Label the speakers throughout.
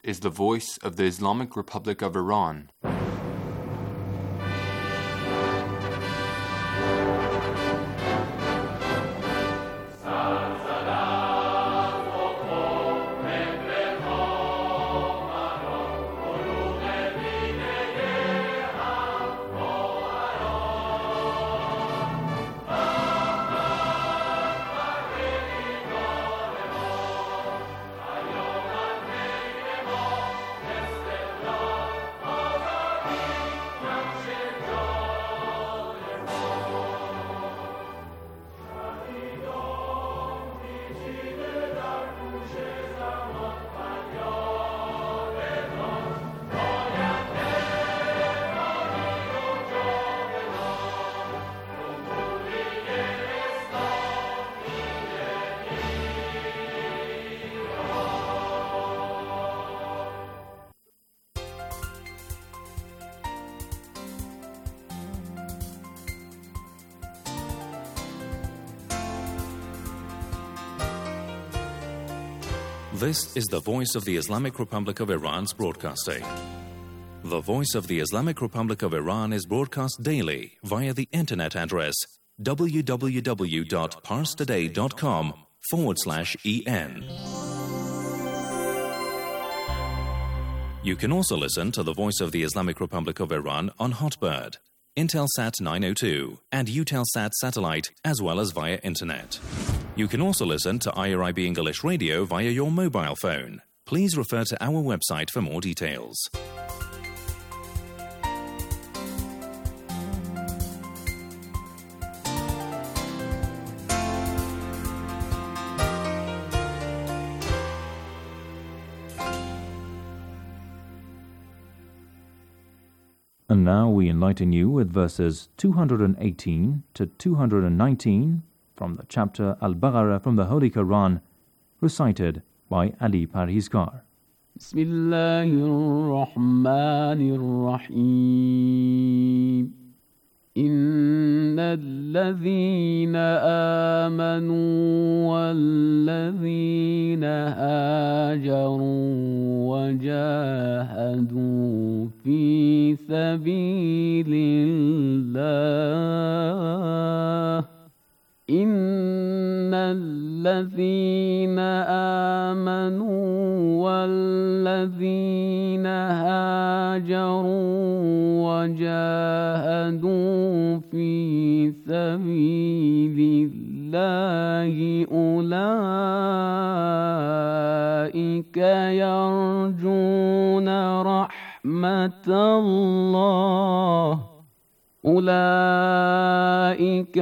Speaker 1: is the voice of the Islamic Republic of Iran.
Speaker 2: This is the voice of the Islamic Republic of Iran's broadcasting. The voice of the Islamic Republic of Iran is broadcast daily via the internet address www.parstoday.com/en. You can also listen to the voice of the Islamic Republic of Iran on Hotbird, Intelsat 902, and Eutelsat satellite, as well as via internet. You can also listen to IRIB English Radio via your mobile phone. Please refer to our website for more details.
Speaker 3: And now we enlighten you with verses 218 to 219 from the chapter Al-Baqarah from the Holy Quran, recited by Ali Parhizgar.
Speaker 4: Bismillahir-Rahmanir-Rahim. Innal-ladhina amanu wal-ladhina hajaru wajahadu fi sabilillah. الذين آمنوا والذين هاجروا وجاهدوا في سبيل الله أولئك يرجون رحمة الله أولئك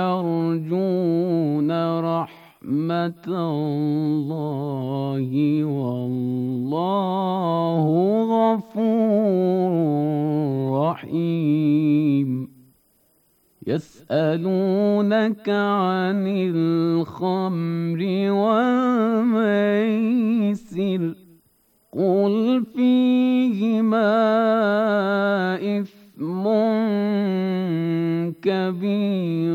Speaker 4: يرجون رحمة الله والله غفور رحيم يسألونك عن الخمر والميسر قل فيهما إثم كبير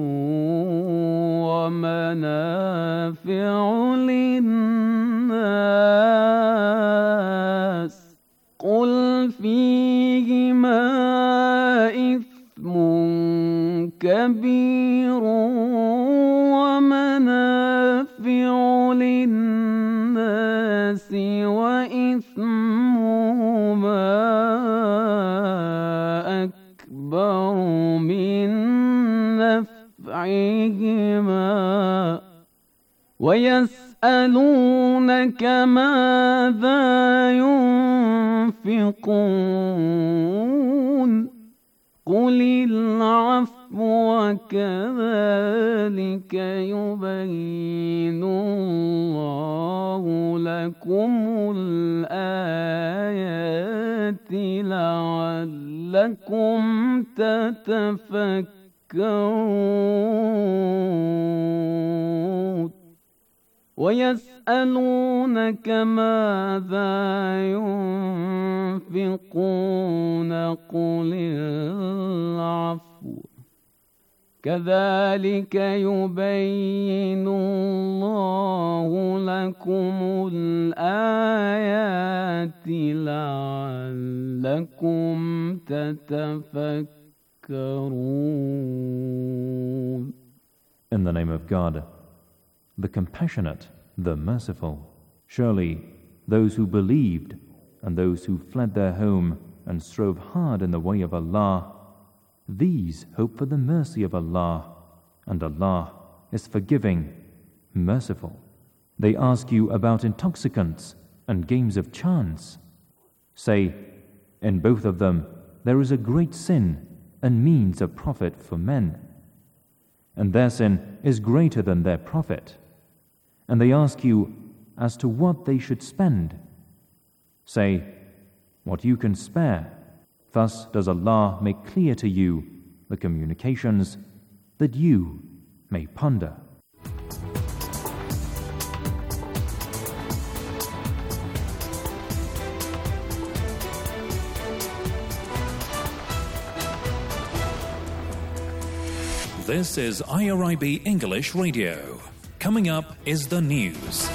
Speaker 4: ومنافع للناس قل فيهما إثم كبير ومنافع للناس وإثمهما أكبر من نفعهما ويسألونك ماذا ينفقون قل العفو وكذلك يبين الله لكم الآيات لعلكم تتفكرون ويسألونك ماذا ينفقون قل العفو كذلك يبين الله لكم الآيات لعلكم تتفكرون.
Speaker 3: In the name of God, the compassionate, the merciful. Surely those who believed and those who fled their home and strove hard in the way of Allah, these hope for the mercy of Allah, and Allah is forgiving, merciful. They ask you about intoxicants and games of chance. Say, in both of them there is a great sin and means of profit for men, and their sin is greater than their profit. And they ask you as to what they should spend. Say, what you can spare. Thus does Allah make clear to you the communications that you may ponder.
Speaker 2: This is IRIB English Radio. Coming up is the news.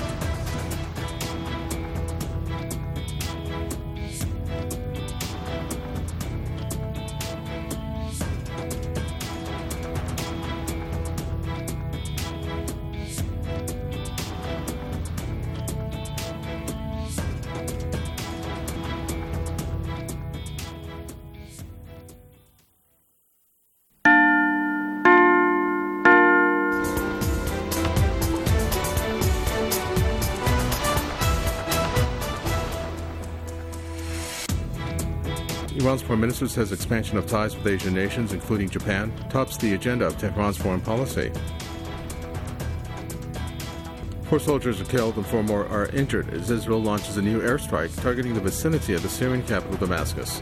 Speaker 5: Iran's foreign minister says expansion of ties with Asian nations, including Japan, tops the agenda of Tehran's foreign policy. 4 soldiers are killed and 4 more are injured as Israel launches a new airstrike targeting the vicinity of the Syrian capital Damascus.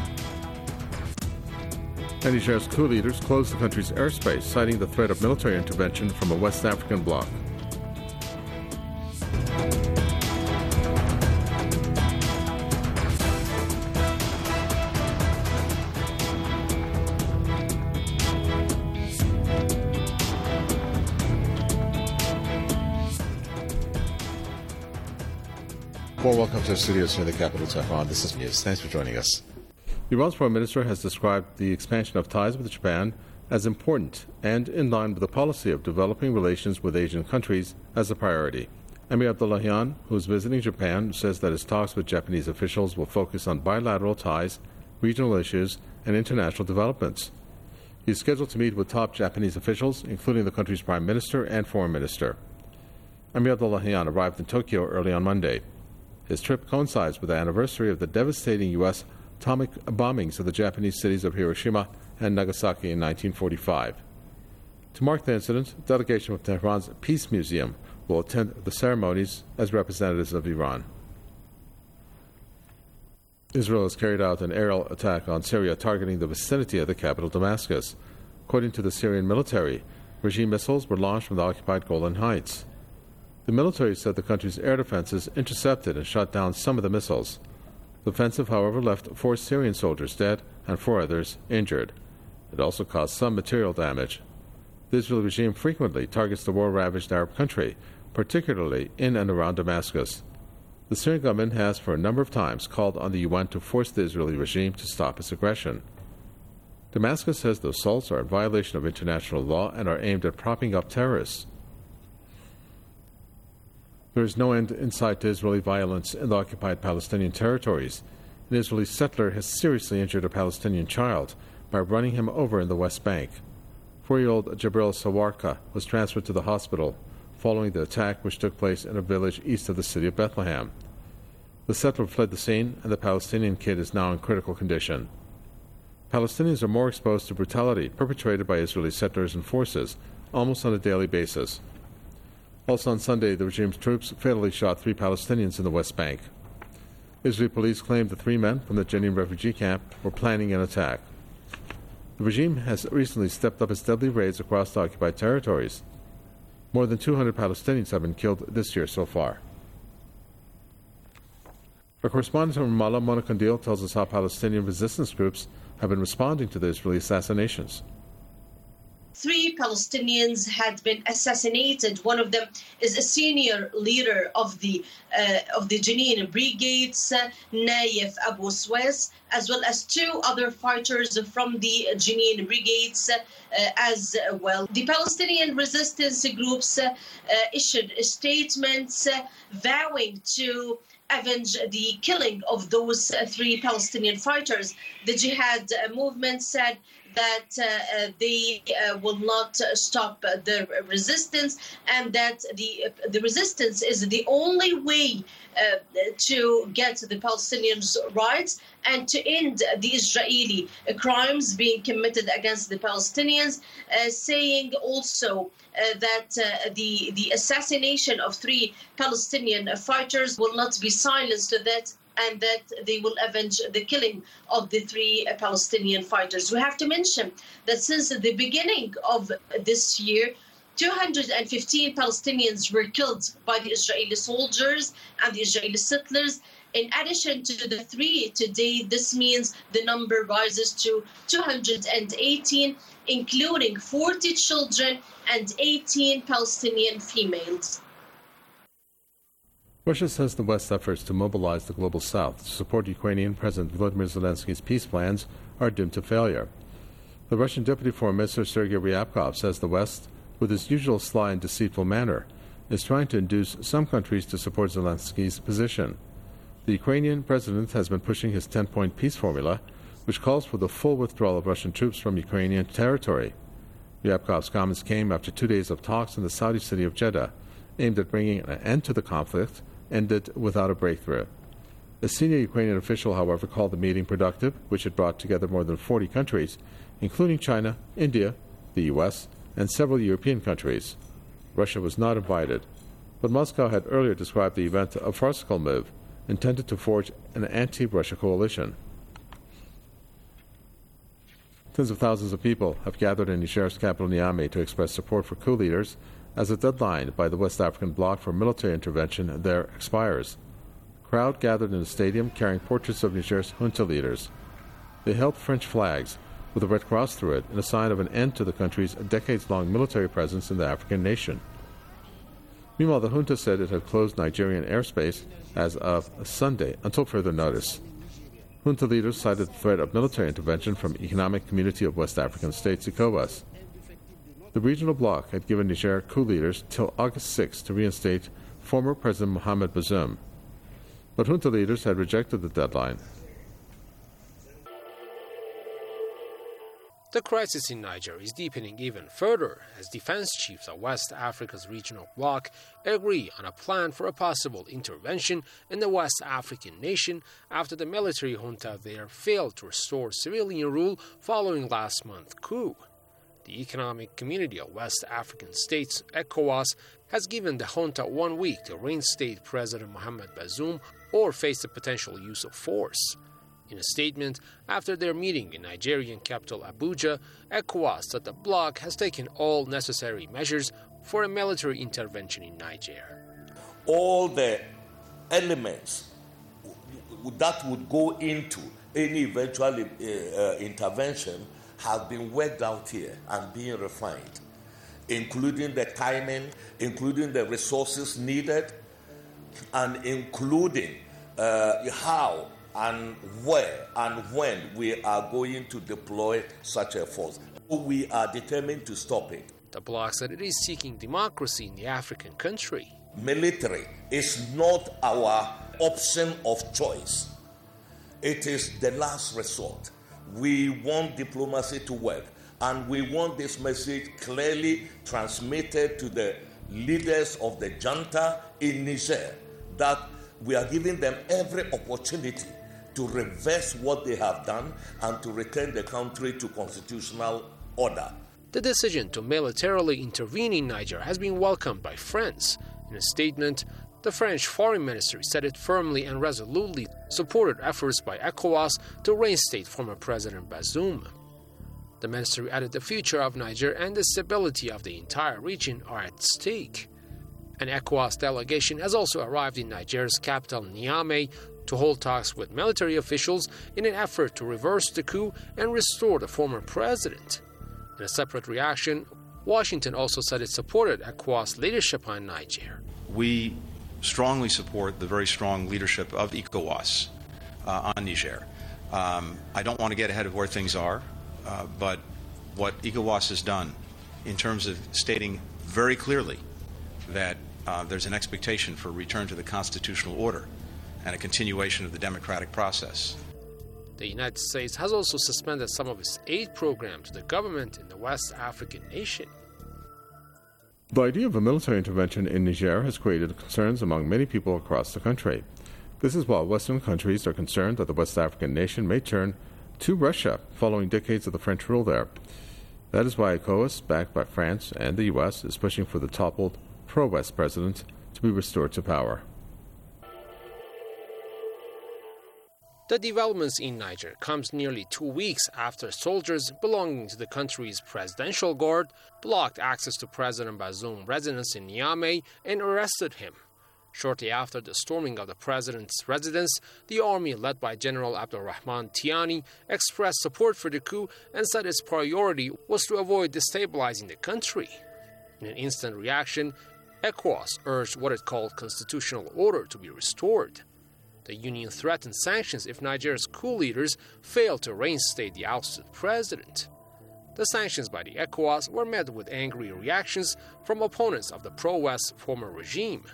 Speaker 5: And Niger's coup leaders closed the country's airspace, citing the threat of military intervention from a West African bloc.
Speaker 6: Well, welcome to our studios here in the capital, Tehran. This is News. Thanks for joining us.
Speaker 5: Iran's foreign minister has described the expansion of ties with Japan as important and in line with the policy of developing relations with Asian countries as a priority. Amir Abdullahian, who is visiting Japan, says that his talks with Japanese officials will focus on bilateral ties, regional issues, and international developments. He is scheduled to meet with top Japanese officials, including the country's prime minister and foreign minister. Amir Abdullahian arrived in Tokyo early on Monday. His trip coincides with the anniversary of the devastating U.S. atomic bombings of the Japanese cities of Hiroshima and Nagasaki in 1945. To mark the incident, a delegation of Tehran's Peace Museum will attend the ceremonies as representatives of Iran. Israel has carried out an aerial attack on Syria targeting the vicinity of the capital Damascus. According to the Syrian military, regime missiles were launched from the occupied Golan Heights. The military said the country's air defenses intercepted and shot down some of the missiles. The offensive, however, left 4 Syrian soldiers dead and 4 others injured. It also caused some material damage. The Israeli regime frequently targets the war-ravaged Arab country, particularly in and around Damascus. The Syrian government has for a number of times called on the UN to force the Israeli regime to stop its aggression. Damascus says the assaults are in violation of international law and are aimed at propping up terrorists. There is no end in sight to Israeli violence in the occupied Palestinian territories. An Israeli settler has seriously injured a Palestinian child by running him over in the West Bank. 4-year-old Jabril Sawarka was transferred to the hospital following the attack which took place in a village east of the city of Bethlehem. The settler fled the scene, and the Palestinian kid is now in critical condition. Palestinians are more exposed to brutality perpetrated by Israeli settlers and forces almost on a daily basis. Also on Sunday, the regime's troops fatally shot 3 Palestinians in the West Bank. Israeli police claimed the 3 men from the Jenin refugee camp were planning an attack. The regime has recently stepped up its deadly raids across the occupied territories. More than 200 Palestinians have been killed this year so far. Our correspondent in Ramallah, Mona Kandil, tells us how Palestinian resistance groups have been responding to the Israeli assassinations.
Speaker 7: 3 Palestinians had been assassinated. One of them is a senior leader of the Jenin Brigades, Naif Abu Swais, as well as 2 other fighters from the Jenin Brigades as well. The Palestinian resistance groups issued statements vowing to avenge the killing of those 3 Palestinian fighters. The Jihad movement said that they will not stop the resistance, and that the resistance is the only way to get the Palestinians' rights and to end the Israeli crimes being committed against the Palestinians, saying also that the assassination of 3 Palestinian fighters will not be silenced to that, and that they will avenge the killing of the 3 Palestinian fighters. We have to mention that since the beginning of this year, 215 Palestinians were killed by the Israeli soldiers and the Israeli settlers. In addition to the 3 today, this means the number rises to 218, including 40 children and 18 Palestinian females.
Speaker 5: Russia says the West's efforts to mobilize the global South to support Ukrainian President Volodymyr Zelensky's peace plans are doomed to failure. The Russian Deputy Foreign Minister Sergei Ryabkov says the West, with its usual sly and deceitful manner, is trying to induce some countries to support Zelensky's position. The Ukrainian president has been pushing his 10-point peace formula, which calls for the full withdrawal of Russian troops from Ukrainian territory. Ryabkov's comments came after 2 days of talks in the Saudi city of Jeddah, aimed at bringing an end to the conflict, ended without a breakthrough. A senior Ukrainian official, however, called the meeting productive, which had brought together more than 40 countries, including China, India, the U.S., and several European countries. Russia was not invited, but Moscow had earlier described the event a farcical move intended to forge an anti-Russia coalition. Tens of thousands of people have gathered in Niger's capital Niamey to express support for coup leaders as a deadline by the West African Bloc for military intervention there expires. The crowd gathered in the stadium carrying portraits of Niger's junta leaders. They held French flags with a red cross through it in a sign of an end to the country's decades-long military presence in the African nation. Meanwhile, the junta said it had closed Nigerian airspace as of Sunday until further notice. Junta leaders cited the threat of military intervention from Economic Community of West African States, ECOWAS. The regional bloc had given Niger coup leaders till August 6 to reinstate former President Mohamed Bazoum, but junta leaders had rejected the deadline.
Speaker 8: The crisis in Niger is deepening even further as defense chiefs of West Africa's regional bloc agree on a plan for a possible intervention in the West African nation after the military junta there failed to restore civilian rule following last month's coup. The Economic Community of West African States, ECOWAS, has given the junta 1 week to reinstate President Mohamed Bazoum or face the potential use of force. In a statement after their meeting in Nigerian capital Abuja, ECOWAS said the bloc has taken all necessary measures for a military intervention in Niger.
Speaker 9: All the elements that would go into any eventual intervention have been worked out here and being refined, including the timing, including the resources needed, and including how and where and when we are going to deploy such a force. We are determined to stop it.
Speaker 8: The bloc said it is seeking democracy in the African country.
Speaker 9: Military is not our option of choice. It is the last resort. We want diplomacy to work, and we want this message clearly transmitted to the leaders of the junta in Niger that we are giving them every opportunity to reverse what they have done and to return the country to constitutional order.
Speaker 8: The decision to militarily intervene in Niger has been welcomed by France. In a statement, the French foreign ministry said it firmly and resolutely supported efforts by ECOWAS to reinstate former President Bazoum. The ministry added the future of Niger and the stability of the entire region are at stake. An ECOWAS delegation has also arrived in Niger's capital Niamey to hold talks with military officials in an effort to reverse the coup and restore the former president. In a separate reaction, Washington also said it supported ECOWAS leadership on Niger.
Speaker 10: We strongly support the very strong leadership of ECOWAS on Niger. I don't want to get ahead of where things are, but what ECOWAS has done in terms of stating very clearly that there's an expectation for a return to the constitutional order and a continuation of the democratic process.
Speaker 8: The United States has also suspended some of its aid programs to the government in the West African nation.
Speaker 5: The idea of a military intervention in Niger has created concerns among many people across the country. This is while Western countries are concerned that the West African nation may turn to Russia following decades of the French rule there. That is why ECOWAS, backed by France and the U.S., is pushing for the toppled pro-West president to be restored to power.
Speaker 8: The developments in Niger comes nearly 2 weeks after soldiers belonging to the country's presidential guard blocked access to President Bazoum's residence in Niamey and arrested him. Shortly after the storming of the president's residence, the army led by General Abdurrahman Tiani expressed support for the coup and said its priority was to avoid destabilizing the country. In an instant reaction, ECOWAS urged what it called constitutional order to be restored. The Union threatened sanctions if Nigeria's coup leaders failed to reinstate the ousted president. The sanctions by the ECOWAS were met with angry reactions from opponents of the pro-West former regime.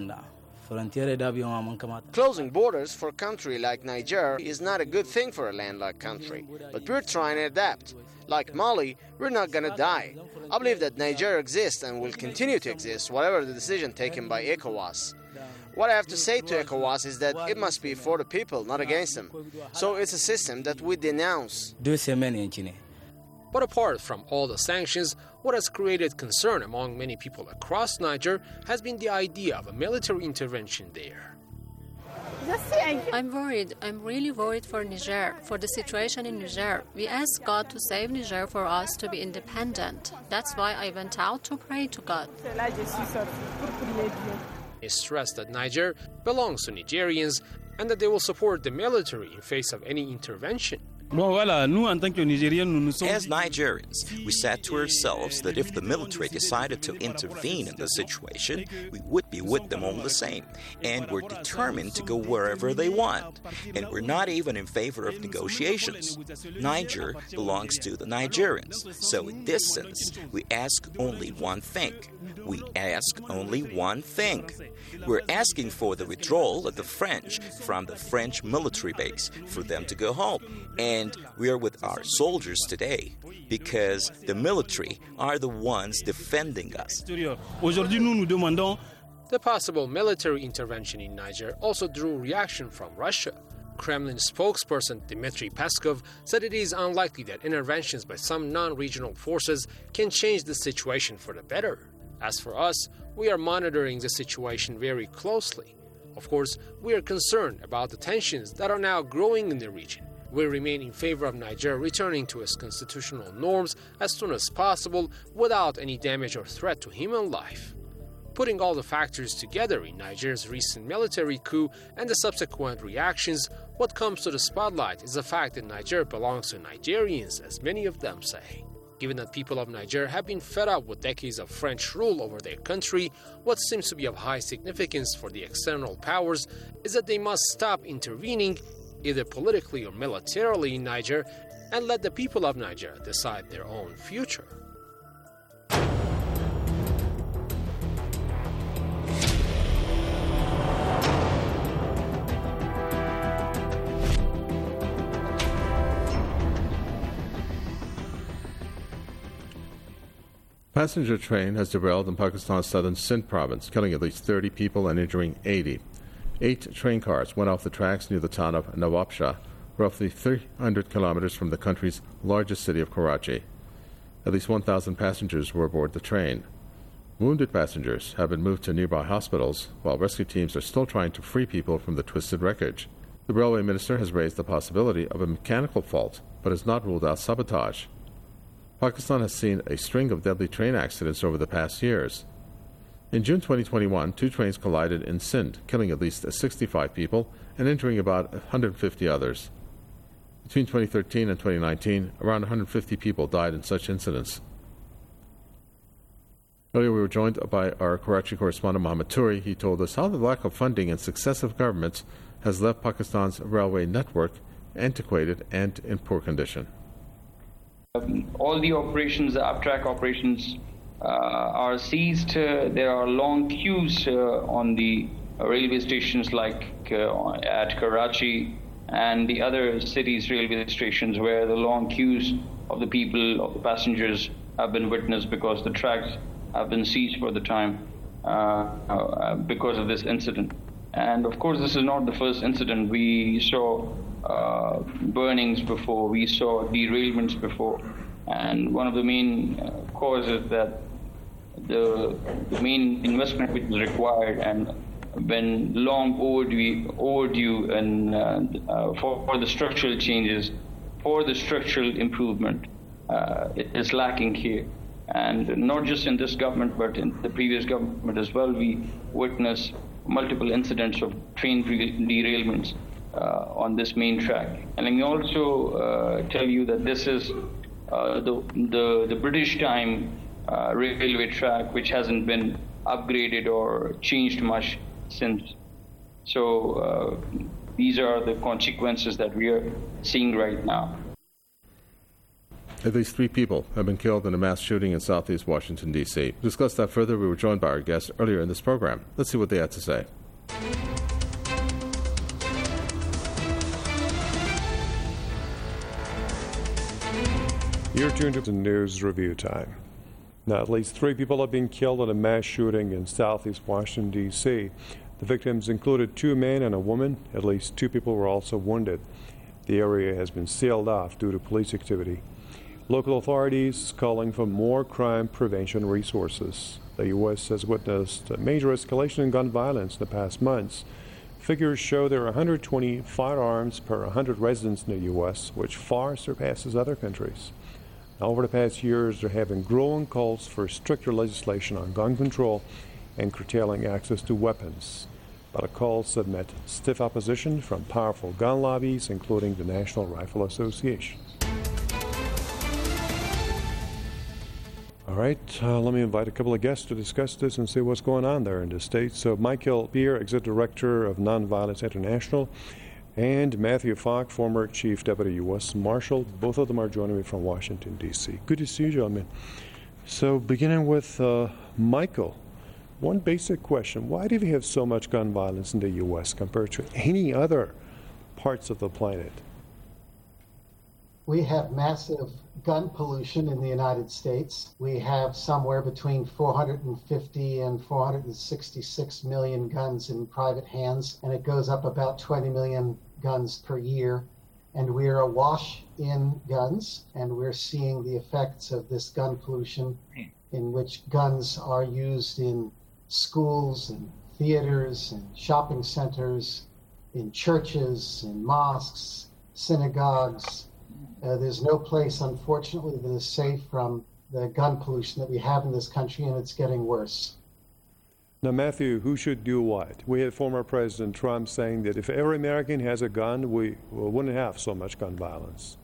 Speaker 11: Closing borders for a country like Niger is not a good thing for a landlocked country, but we're trying to adapt. Like Mali, we're not going to die. I believe that Niger exists and will continue to exist, whatever the decision taken by ECOWAS. What I have to say to ECOWAS is that it must be for the people, not against them. So it's a system that we denounce.
Speaker 8: But apart from all the sanctions, what has created concern among many people across Niger has been the idea of a military intervention there.
Speaker 12: I'm worried. I'm really worried for Niger, for the situation in Niger. We ask God to save Niger for us to be independent. That's why I went out to pray to God.
Speaker 8: He stressed that Niger belongs to Nigerians and that they will support the military in face of any intervention.
Speaker 13: As Nigerians, we said to ourselves that if the military decided to intervene in the situation, we would be with them all the same. And we're determined to go wherever they want. And we're not even in favor of negotiations. Niger belongs to the Nigerians. So in this sense, we ask only one thing. We ask only one thing. We're asking for the withdrawal of the French from the French military base, for them to go home. And we are with our soldiers today because the military are the ones defending us.
Speaker 8: The possible military intervention in Niger also drew reaction from Russia. Kremlin spokesperson Dmitry Peskov said it is unlikely that interventions by some non-regional forces can change the situation for the better. As for us, we are monitoring the situation very closely. Of course, we are concerned about the tensions that are now growing in the region. We remain in favor of Niger returning to its constitutional norms as soon as possible without any damage or threat to human life. Putting all the factors together in Niger's recent military coup and the subsequent reactions, what comes to the spotlight is the fact that Niger belongs to Nigerians, as many of them say. Given that people of Niger have been fed up with decades of French rule over their country, what seems to be of high significance for the external powers is that they must stop intervening, either politically or militarily, in Niger, and let the people of Niger decide their own future.
Speaker 5: Passenger train has derailed in Pakistan's southern Sindh province, killing at least 30 people and injuring 80. 8 train cars went off the tracks near the town of Nawabshah, roughly 300 kilometers from the country's largest city of Karachi. At least 1,000 passengers were aboard the train. Wounded passengers have been moved to nearby hospitals, while rescue teams are still trying to free people from the twisted wreckage. The railway minister has raised the possibility of a mechanical fault, but has not ruled out sabotage. Pakistan has seen a string of deadly train accidents over the past years. In June 2021, 2 trains collided in Sindh, killing at least 65 people and injuring about 150 others. Between 2013 and 2019, around 150 people died in such incidents. Earlier, we were joined by our Karachi correspondent, Mohammed Turi. He told us how the lack of funding and successive governments has left Pakistan's railway network antiquated and in poor condition.
Speaker 14: All the operations, the uptrack operations, are ceased. There are long queues on the railway stations like at Karachi and the other cities' railway stations, where the long queues of the people, of the passengers, have been witnessed because the tracks have been seized for the time because of this incident. And of course, this is not the first incident. We saw burnings before, we saw derailments before, and one of the main causes that the main investment which is required and been long overdue and for the structural changes, for the structural improvement, it is lacking here. And not just in this government, but in the previous government as well, we witnessed multiple incidents of train derailments on this main track. And let me also tell you that this is the British time railway track, which hasn't been upgraded or changed much since. So these are the consequences that we are seeing right now.
Speaker 5: At least 3 people have been killed in a mass shooting in southeast Washington, D.C. To discuss that further, we were joined by our guests earlier in this program. Let's see what they had to say.
Speaker 15: You're tuned to News Review Time. Now, at least 3 people have been killed in a mass shooting in southeast Washington, D.C. The victims included 2 men and a woman. At least 2 people were also wounded. The area has been sealed off due to police activity. Local authorities calling for more crime prevention resources. The U.S. has witnessed a major escalation in gun violence in the past months. Figures show there are 120 firearms per 100 residents in the U.S., which far surpasses other countries. Now, over the past years, there have been growing calls for stricter legislation on gun control and curtailing access to weapons. But the calls have met stiff opposition from powerful gun lobbies, including the National Rifle Association. All right, let me invite a couple of guests to discuss this and see what's going on there in the States. So Michael Beer, Executive Director of Nonviolence International, and Matthew Falk, former Chief Deputy U.S. Marshal. Both of them are joining me from Washington, D.C. Good to see you, gentlemen. So beginning with Michael, one basic question. Why do we have so much gun violence in the U.S. compared to any other parts of the planet?
Speaker 16: We have massive gun pollution in the United States. We have somewhere between 450 and 466 million guns in private hands, and it goes up about 20 million guns per year. And we're awash in guns, and we're seeing the effects of this gun pollution in which guns are used in schools and theaters and shopping centers, in churches, in mosques, synagogues. There's no place, unfortunately, that is safe from the gun pollution that we have in this country, and it's getting worse.
Speaker 15: Now, Matthew, who should do what? We had former President Trump saying that if every American has a gun, we wouldn't have so much gun violence.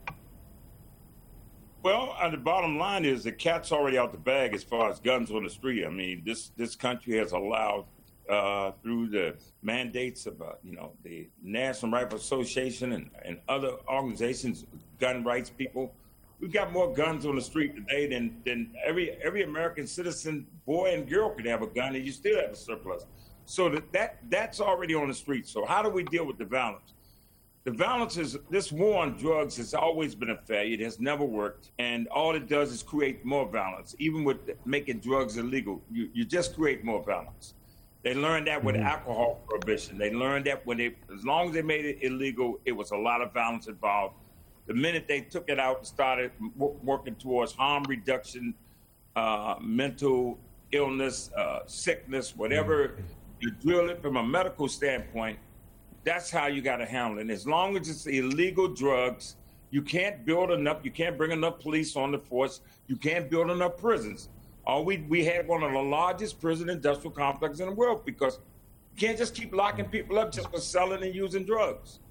Speaker 17: Well, the bottom line is the cat's already out the bag as far as guns on the street. I mean, this country has allowed, through the mandates of the National Rifle Association and other organizations, gun rights people, we've got more guns on the street today than every American citizen, boy and girl, could have a gun, and you still have a surplus. So that's already on the street. So how do we deal with the violence? The violence is, this war on drugs has always been a failure. It has never worked. And all it does is create more violence. Even with making drugs illegal, you just create more violence. They learned that with alcohol prohibition. They learned that as long as they made it illegal, it was a lot of violence involved. The minute they took it out and started working towards harm reduction, mental illness, sickness, whatever, you drill it from a medical standpoint, that's how you got to handle it. And as long as it's illegal drugs, you can't build enough, you can't bring enough police on the force, you can't build enough prisons. We had one of the largest prison industrial complexes in the world, because you can't just keep locking people up just for selling and using drugs.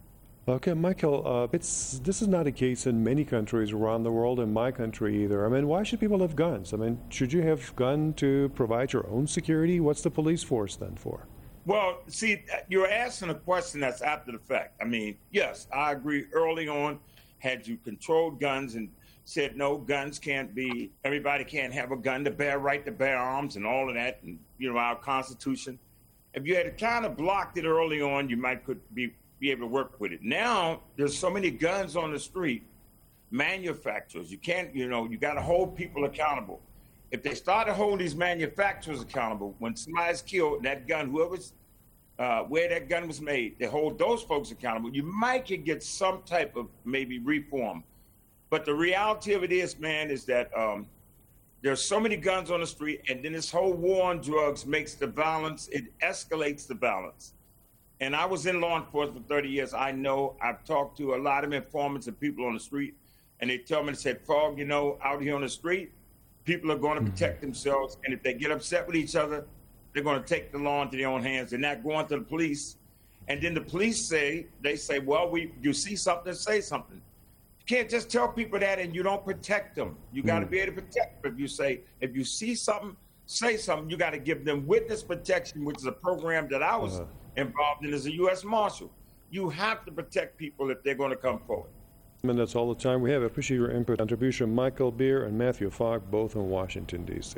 Speaker 15: Okay, Michael, this is not the case in many countries around the world, in my country either. I mean, why should people have guns? I mean, should you have a gun to provide your own security? What's the police force then for?
Speaker 17: Well, see, you're asking a question that's after the fact. I mean, yes, I agree. Early on, had you controlled guns and said no, guns can't be, everybody can't have a gun, the bare right to bear arms and all of that, and, our Constitution. If you had kind of blocked it early on, you might could be able to work with it. Now, there's so many guns on the street, manufacturers, you can't, you got to hold people accountable. If they start to hold these manufacturers accountable, when somebody's killed, that gun, whoever's, where that gun was made, they hold those folks accountable, you might could get some type of maybe reform. But the reality of it is, man, is that there's so many guns on the street, and then this whole war on drugs makes the violence, it escalates the violence. And I was in law enforcement for 30 years. I know, I've talked to a lot of informants and people on the street, and they tell me, they said, Fogg, out here on the street, people are going to protect themselves, and if they get upset with each other, they're going to take the law into their own hands. They're not going to the police. And then the police say, well, you see something, say something. You can't just tell people that and you don't protect them. You got to be able to protect them. If you see something, say something. You got to give them witness protection, which is a program that I was involved in as a U.S. Marshal. You have to protect people if they're going to come forward.
Speaker 15: And that's all the time we have. I appreciate your input. Contribution, Michael Beer and Matthew Fogg, both in Washington, D.C.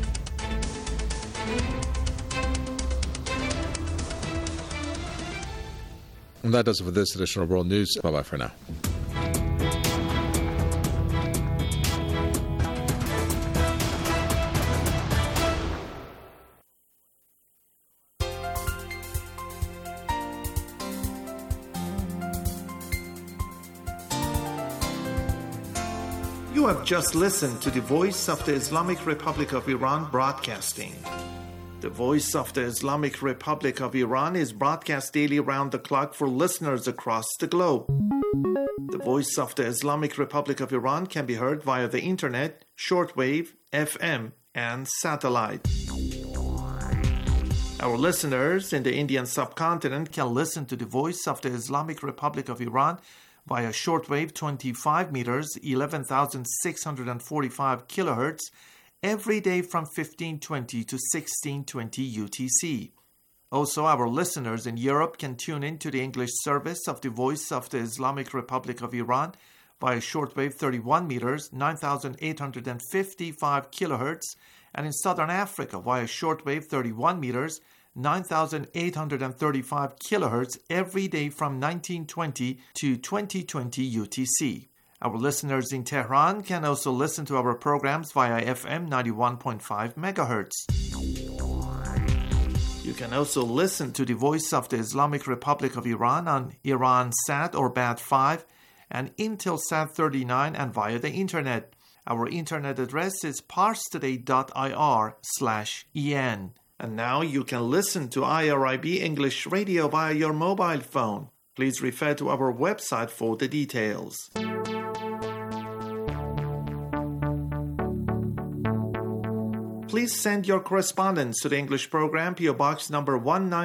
Speaker 6: And that does it for this edition of World News. Bye-bye for now.
Speaker 18: You have just listened to the Voice of the Islamic Republic of Iran broadcasting. The Voice of the Islamic Republic of Iran is broadcast daily round the clock for listeners across the globe. The Voice of the Islamic Republic of Iran can be heard via the internet, shortwave, FM, and satellite. Our listeners in the Indian subcontinent can listen to the Voice of the Islamic Republic of Iran via shortwave 25 meters, 11,645 kilohertz, every day from 1520 to 1620 UTC. Also, our listeners in Europe can tune in to the English service of the Voice of the Islamic Republic of Iran via shortwave 31 meters, 9,855 kilohertz, and in Southern Africa via shortwave 31 meters, 9,835 kilohertz every day from 1920 to 2020 UTC. Our listeners in Tehran can also listen to our programs via FM 91.5 megahertz. You can also listen to the Voice of the Islamic Republic of Iran on Iransat or Bat5 and Intelsat 39 and via the internet. Our internet address is parstoday.ir/en. And now you can listen to IRIB English Radio via your mobile phone. Please refer to our website for the details. Please send your correspondence to the English program, PO Box number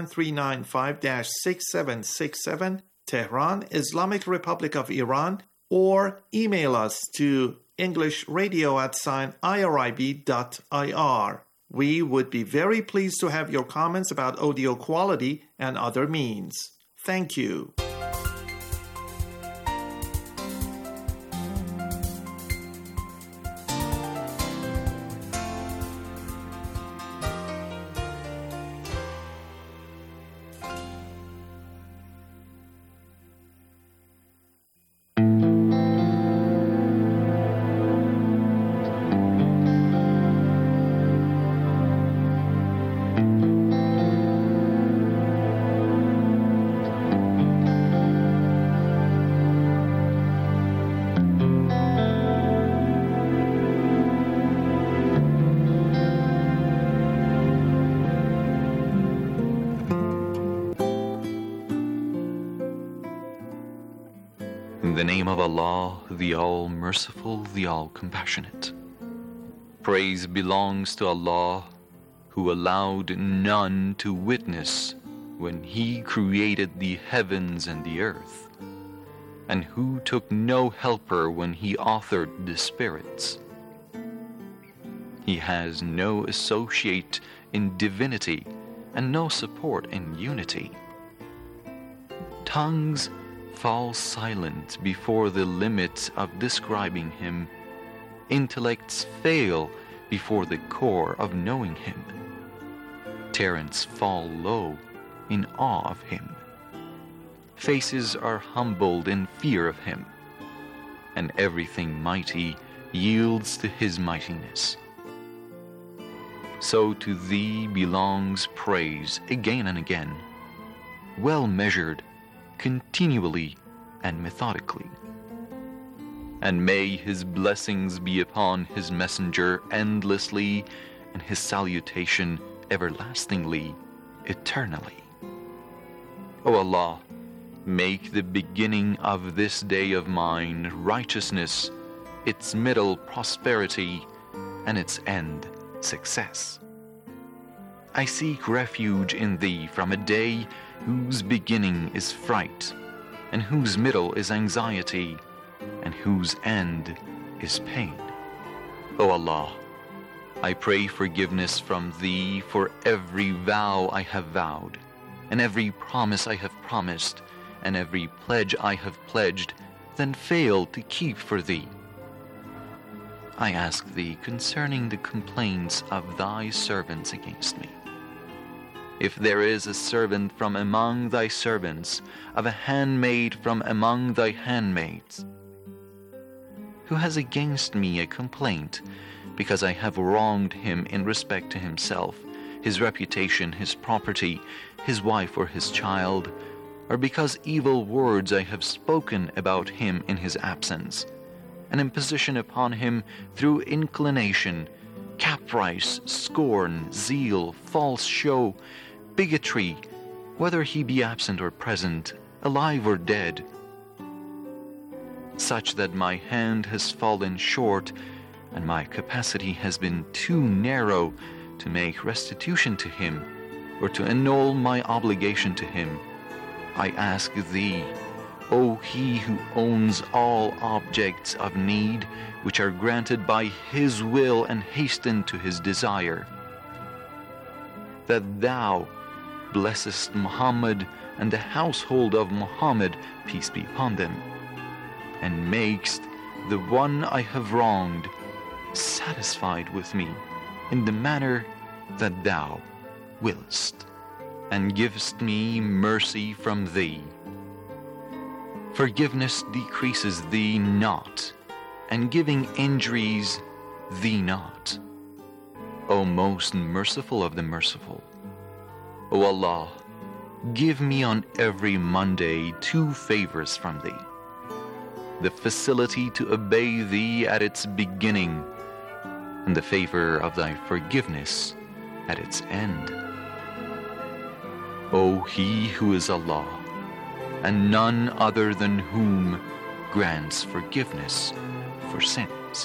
Speaker 18: 19395-6767, Tehran, Islamic Republic of Iran, or email us to englishradio@irib.ir. We would be very pleased to have your comments about audio quality and other means. Thank you.
Speaker 19: In the name of Allah, the All-Merciful, the All-Compassionate. Praise belongs to Allah, who allowed none to witness when He created the heavens and the earth, and who took no helper when he authored the spirits. He has no associate in divinity and no support in unity. Tongues fall silent before the limit of describing him. Intellects fail before the core of knowing him. Tyrants fall low in awe of him. Faces are humbled in fear of him, and everything mighty yields to his mightiness. So to thee belongs praise again and again, well measured, continually and methodically. And may his blessings be upon his messenger endlessly, and his salutation everlastingly, eternally. O Allah, make the beginning of this day of mine righteousness, its middle prosperity, and its end success. I seek refuge in thee from a day whose beginning is fright, and whose middle is anxiety, and whose end is pain. O Allah, I pray forgiveness from thee for every vow I have vowed, and every promise I have promised, and every pledge I have pledged, then failed to keep for thee. I ask thee concerning the complaints of thy servants against me. If there is a servant from among thy servants, of a handmaid from among thy handmaids, who has against me a complaint, because I have wronged him in respect to himself, his reputation, his property, his wife or his child, or because evil words I have spoken about him in his absence, an imposition upon him through inclination, caprice, scorn, zeal, false show, bigotry, whether he be absent or present, alive or dead, such that my hand has fallen short and my capacity has been too narrow to make restitution to him or to annul my obligation to him, I ask thee, O he who owns all objects of need which are granted by his will and hasten to his desire, that thou blessest Muhammad and the household of Muhammad, peace be upon them, and makest the one I have wronged satisfied with me in the manner that thou willest, and givest me mercy from thee. Forgiveness decreases thee not, and giving injuries thee not. O most merciful of the merciful, O Allah, give me on every Monday 2 favors from thee: the facility to obey thee at its beginning, and the favor of thy forgiveness at its end. O he who is Allah, and none other than whom grants forgiveness for sins.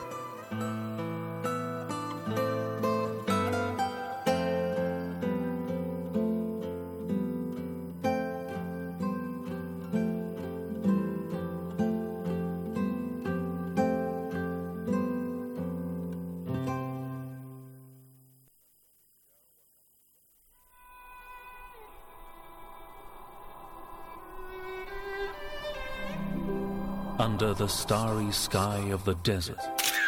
Speaker 20: Under the starry sky of the desert,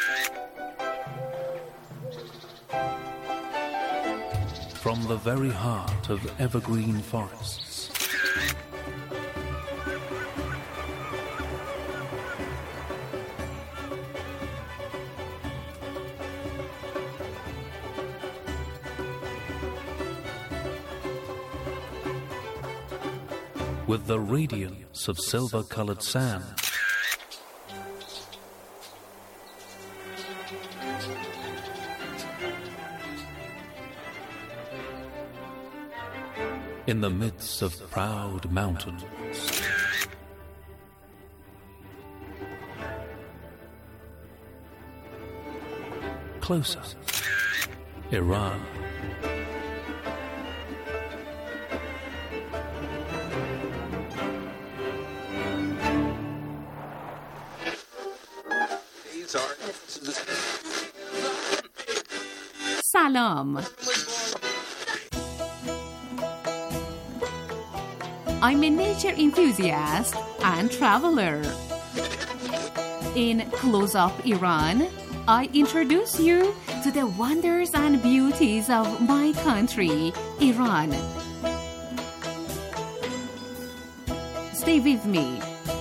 Speaker 20: from the very heart of evergreen forests, with the radiance of silver-colored sand, in the midst of proud mountains, closer, Iran.
Speaker 21: Salam. I'm a nature enthusiast and traveler. In Close Up Iran, I introduce you to the wonders and beauties of my country, Iran. Stay with me.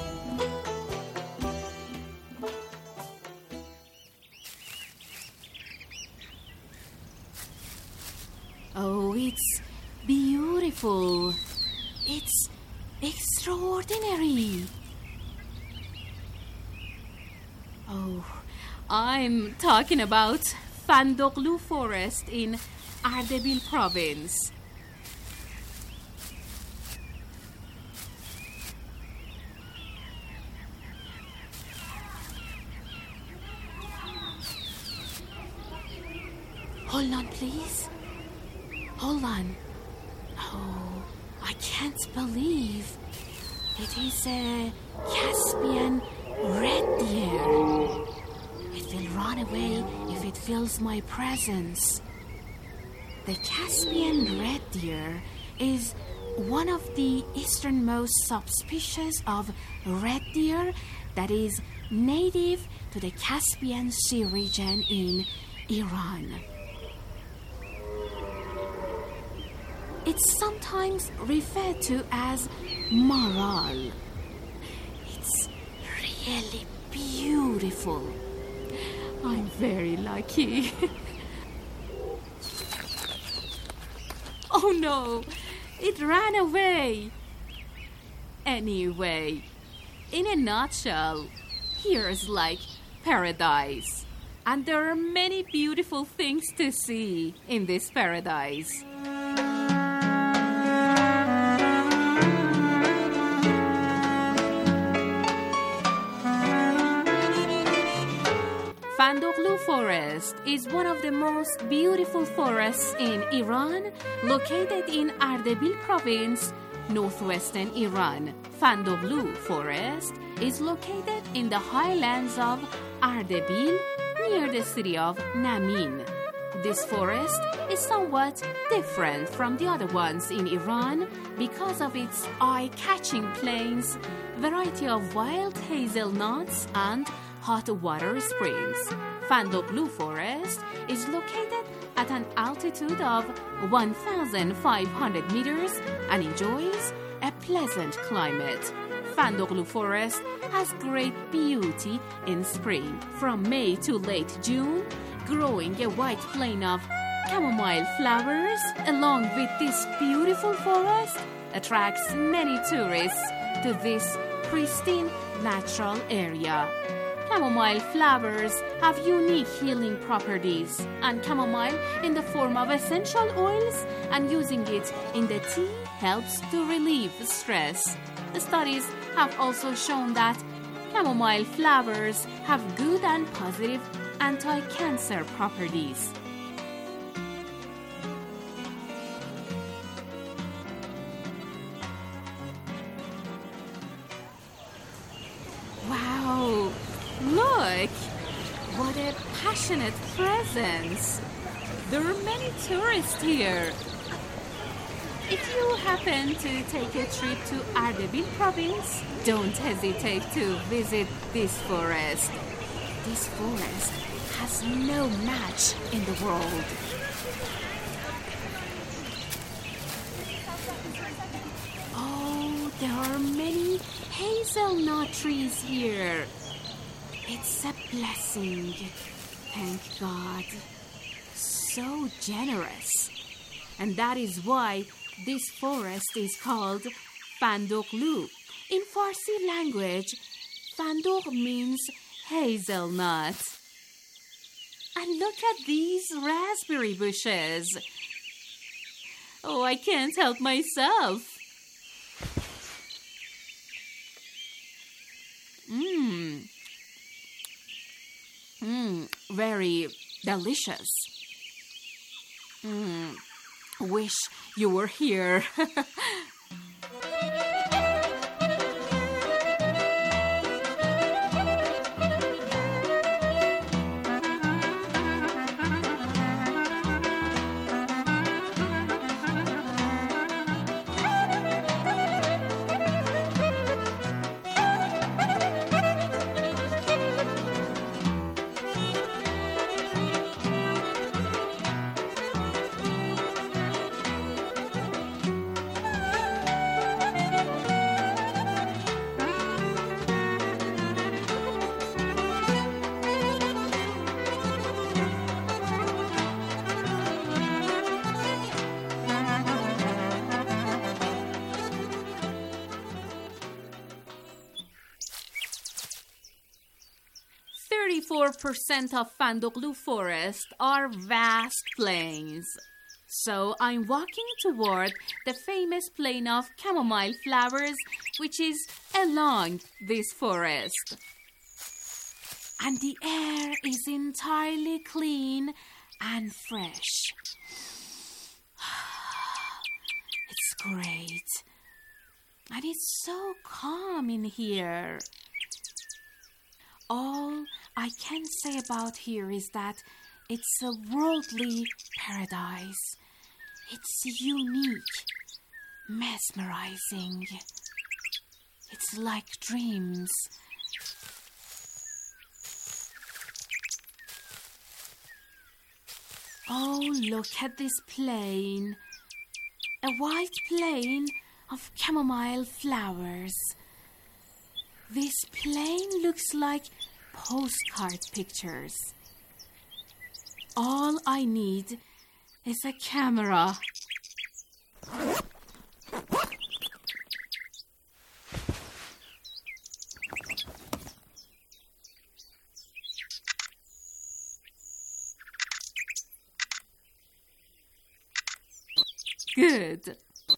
Speaker 21: Oh, it's beautiful. It's extraordinary. Oh, I'm talking about Fandoglu Forest in Ardabil province. Hold on, please. Hold on. Oh, I can't believe it is a Caspian red deer. It will run away if it feels my presence. The Caspian red deer is one of the easternmost subspecies of red deer that is native to the Caspian Sea region in Iran. It's sometimes referred to as maral. It's really beautiful. I'm very lucky. Oh no, it ran away. Anyway, in a nutshell, here's like paradise. And there are many beautiful things to see in this paradise. Fandoglu Forest is one of the most beautiful forests in Iran, located in Ardabil province, northwestern Iran. Fandoglu Forest is located in the highlands of Ardabil, near the city of Namin. This forest is somewhat different from the other ones in Iran because of its eye-catching plains, variety of wild hazelnuts, and hot water springs. Fandoglu Forest is located at an altitude of 1,500 meters and enjoys a pleasant climate. Fandoglu Forest has great beauty in spring. From May to late June, growing a wide plain of chamomile flowers along with this beautiful forest attracts many tourists to this pristine natural area. Chamomile flowers have unique healing properties, and chamomile in the form of essential oils and using it in the tea helps to relieve stress. The studies have also shown that chamomile flowers have good and positive anti-cancer properties. Wow! Look! What a passionate presence! There are many tourists here. If you happen to take a trip to Ardabil province, don't hesitate to visit this forest. This forest has no match in the world. Oh, there are many hazelnut trees here. It's a blessing. Thank God. So generous. And that is why this forest is called Fandoglu. In Farsi language, Fandog means hazelnut. And look at these raspberry bushes. Oh, I can't help myself. Very delicious. Wish you were here. 94% of Fandoglu forest are vast plains. So I'm walking toward the famous plain of chamomile flowers, which is along this forest. And the air is entirely clean and fresh. It's great. And it's so calm in here. All I can say about here is that it's a worldly paradise. It's unique, mesmerizing. It's like dreams. Oh, look at this plain. A white plain of chamomile flowers. This plain looks like postcard pictures. All I need is a camera. Good.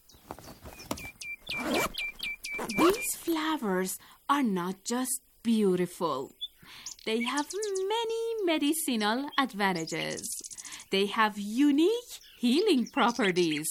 Speaker 21: These flowers are not just beautiful. They have many medicinal advantages. They have unique healing properties.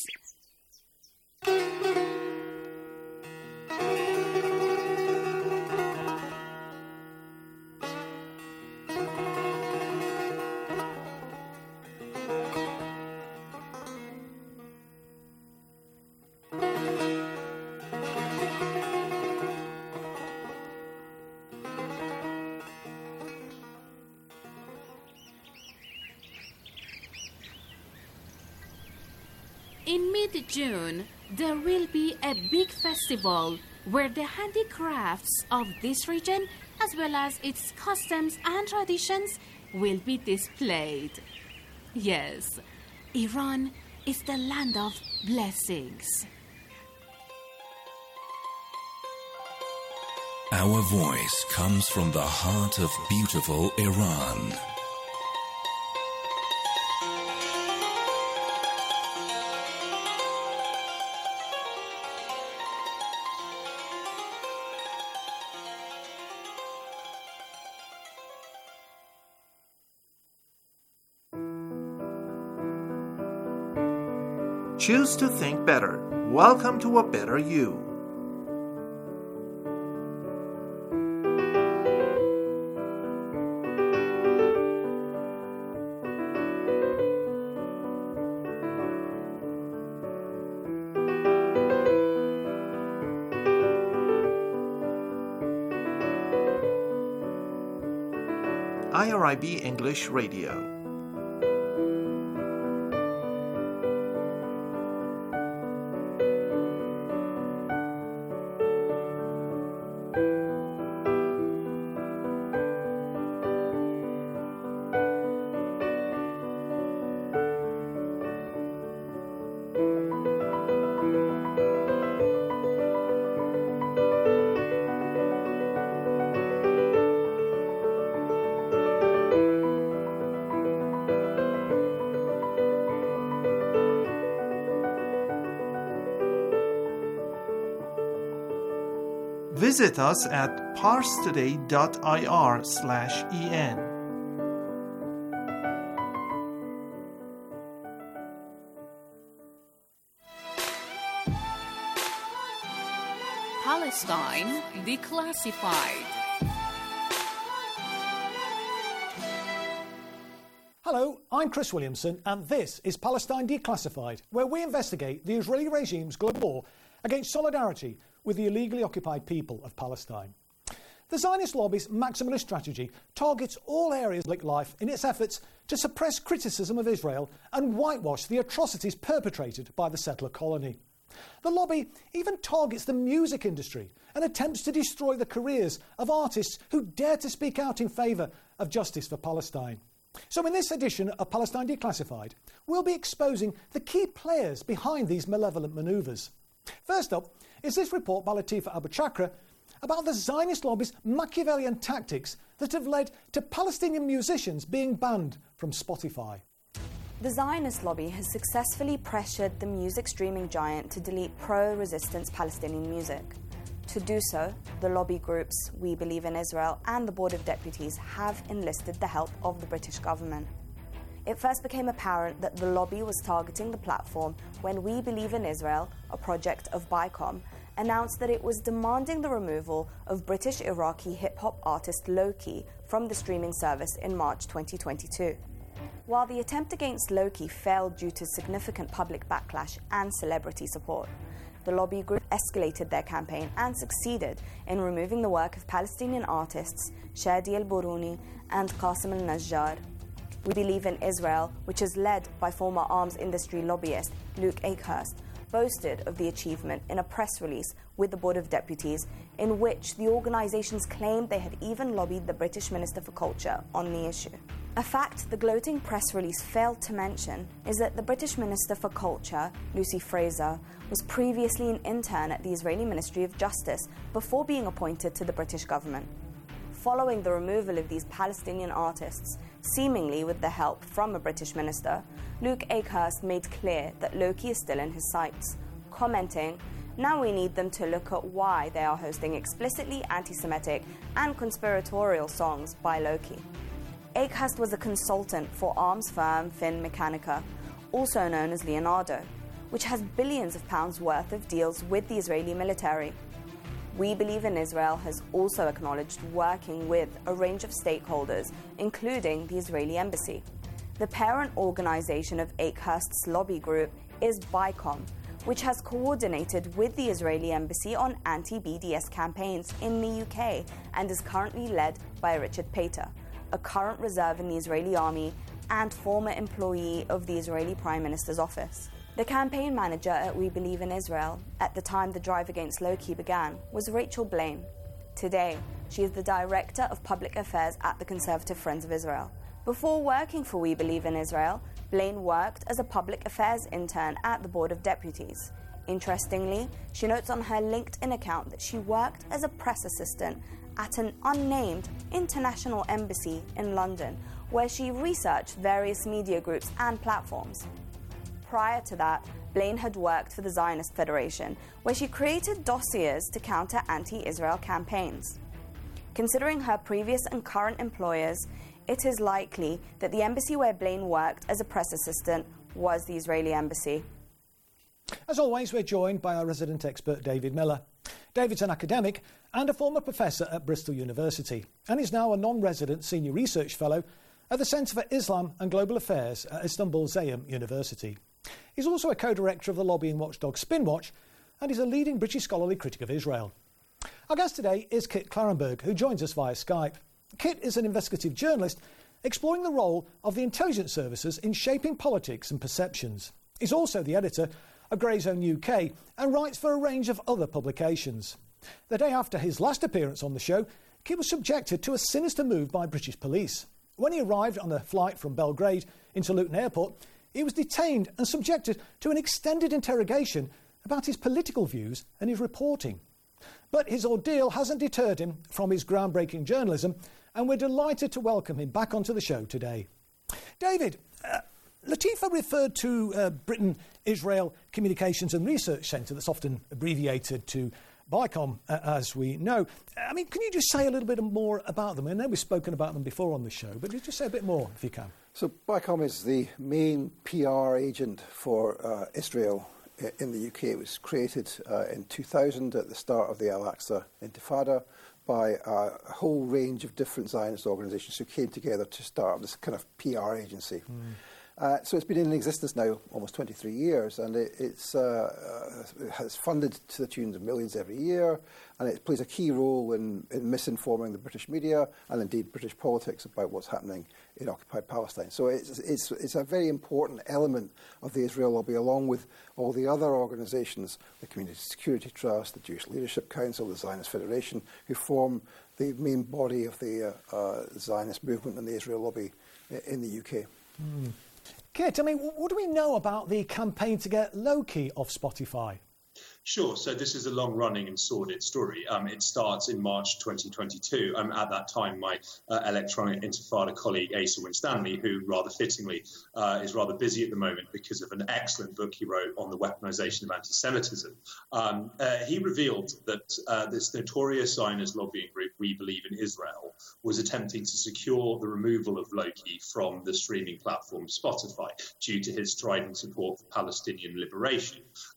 Speaker 21: In mid-June, there will be a big festival where the handicrafts of this region, as well as its customs and traditions, will be displayed. Yes, Iran is the land of blessings.
Speaker 2: Our voice comes from the heart of beautiful Iran.
Speaker 18: Choose to think better. Welcome to a better you. IRIB English Radio. Visit us at parstoday.ir/en.
Speaker 21: Palestine Declassified.
Speaker 1: Hello, I'm Chris Williamson, and this is Palestine Declassified, where we investigate the Israeli regime's global war against solidarity with the illegally occupied people of Palestine. The Zionist lobby's maximalist strategy targets all areas of public life in its efforts to suppress criticism of Israel and whitewash the atrocities perpetrated by the settler colony. The lobby even targets the music industry and attempts to destroy the careers of artists who dare to speak out in favour of justice for Palestine. So in this edition of Palestine Declassified, we'll be exposing the key players behind these malevolent manoeuvres. First up is this report by Latifa Abu Chakra about the Zionist lobby's Machiavellian tactics that have led to Palestinian musicians being banned from Spotify.
Speaker 4: The Zionist lobby has successfully pressured the music streaming giant to delete pro-resistance Palestinian music. To do so, the lobby groups We Believe in Israel and the Board of Deputies have enlisted the help of the British government. It first became apparent that the lobby was targeting the platform when We Believe in Israel, a project of BICOM, announced that it was demanding the removal of British Iraqi hip-hop artist Loki from the streaming service in March 2022. While the attempt against Loki failed due to significant public backlash and celebrity support, the lobby group escalated their campaign and succeeded in removing the work of Palestinian artists Shadi al-Buruni and Qasim al-Najjar. We Believe in Israel, which is led by former arms industry lobbyist Luke Akehurst, boasted of the achievement in a press release with the Board of Deputies, in which the organisations claimed they had even lobbied the British Minister for Culture on the issue. A fact the gloating press release failed to mention is that the British Minister for Culture, Lucy Fraser, was previously an intern at the Israeli Ministry of Justice before being appointed to the British government. Following the removal of these Palestinian artists, seemingly with the help from a British minister, Luke Akehurst made clear that Loki is still in his sights, commenting, "Now we need them to look at why they are hosting explicitly anti-Semitic and conspiratorial songs by Loki." Akehurst was a consultant for arms firm Finmeccanica, also known as Leonardo, which has billions of pounds worth of deals with the Israeli military. We Believe in Israel has also acknowledged working with a range of stakeholders, including the Israeli embassy. The parent organisation of Akehurst's lobby group is BICOM, which has coordinated with the Israeli embassy on anti-BDS campaigns in the UK and is currently led by Richard Pater, a current reserve in the Israeli army and former employee of the Israeli Prime Minister's office. The campaign manager at We Believe in Israel, at the time the drive against Loki began, was Rachel Blaine. Today, she is the Director of Public Affairs at the Conservative Friends of Israel. Before working for We Believe in Israel, Blaine worked as a public affairs intern at the Board of Deputies. Interestingly, she notes on her LinkedIn account that she worked as a press assistant at an unnamed international embassy in London, where she researched various media groups and platforms. Prior to that, Blaine had worked for the Zionist Federation, where she created dossiers to counter anti-Israel campaigns. Considering her previous and current employers, it is likely that the embassy where Blaine worked as a press assistant was the Israeli embassy.
Speaker 1: As always, we're joined by our resident expert, David Miller. David's an academic and a former professor at Bristol University, and is now a non-resident senior research fellow at the Centre for Islam and Global Affairs at Istanbul Zeyim University. He's also a co-director of the lobbying watchdog Spinwatch, and is a leading British scholarly critic of Israel. Our guest today is Kit Clarenberg, who joins us via Skype. Kit is an investigative journalist exploring the role of the intelligence services in shaping politics and perceptions. He's also the editor of Greyzone UK and writes for a range of other publications. The day after his last appearance on the show, Kit was subjected to a sinister move by British police. When he arrived on a flight from Belgrade into Luton Airport, he was detained and subjected to an extended interrogation about his political views and his reporting. But his ordeal hasn't deterred him from his groundbreaking journalism, and we're delighted to welcome him back onto the show today. David, Latifa referred to Britain-Israel Communications and Research Centre, that's often abbreviated to BICOM, as we know. I mean, can you just say a little bit more about them? I know we've spoken about them before on the show, but just say a bit more, if you can.
Speaker 22: So BICOM is the main PR agent for Israel in the UK. It was created in 2000 at the start of the Al-Aqsa Intifada by a whole range of different Zionist organisations who came together to start this kind of PR agency. So it's been in existence now almost 23 years, and it has funded to the tune of millions every year, and it plays a key role in misinforming the British media and indeed British politics about what's happening in occupied Palestine. So it's a very important element of the Israel lobby, along with all the other organisations, the Community Security Trust, the Jewish Leadership Council, the Zionist Federation, who form the main body of the Zionist movement and the Israel lobby in the UK.
Speaker 1: Kit, I mean, what do we know about the campaign to get Loki off Spotify?
Speaker 3: Sure. So this is a long-running and sordid story. It starts in March 2022. At that time, my electronic intifada colleague, Asa Winstanley, who rather fittingly is rather busy at the moment because of an excellent book he wrote on the weaponization of anti-Semitism, he revealed that this notorious Zionist lobbying group, We Believe in Israel, was attempting to secure the removal of Loki from the streaming platform Spotify due to his strident support for Palestinian liberation.